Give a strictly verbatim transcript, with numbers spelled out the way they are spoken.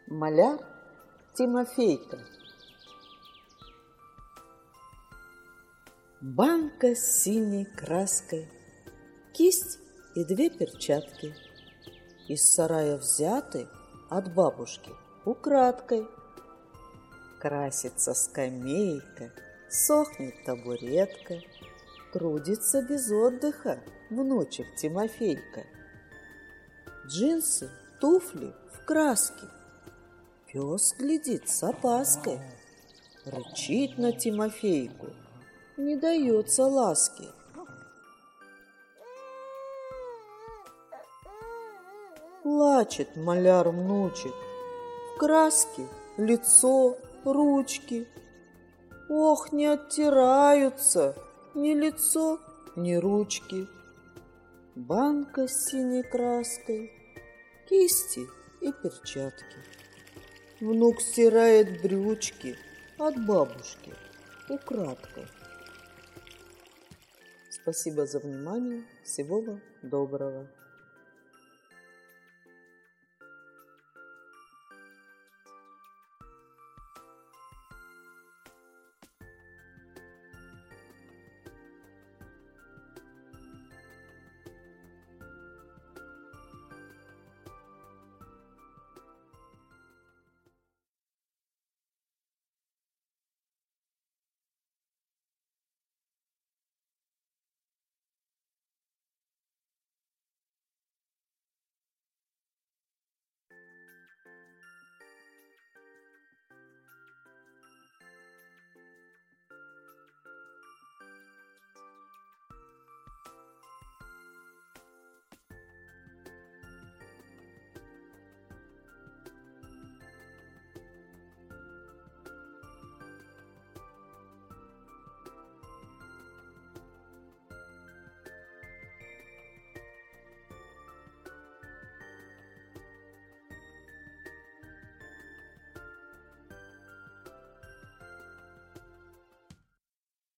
Маляр Тимофейка. Банка с синей краской, кисть и две перчатки. Из сарая взяты от бабушки украдкой. Красится скамейка, сохнет табуретка, трудится без отдыха внучек Тимофейка. Джинсы, туфли в краске, пес глядит с опаской, рычит на Тимофейку, не дается ласки. Плачет маляр-внучек, в краске лицо, ручки. Ох, не оттираются ни лицо, ни ручки. Банка с синей краской, кисти и перчатки. Внук стирает брючки от бабушки украдкой. Спасибо за внимание. Всего вам доброго.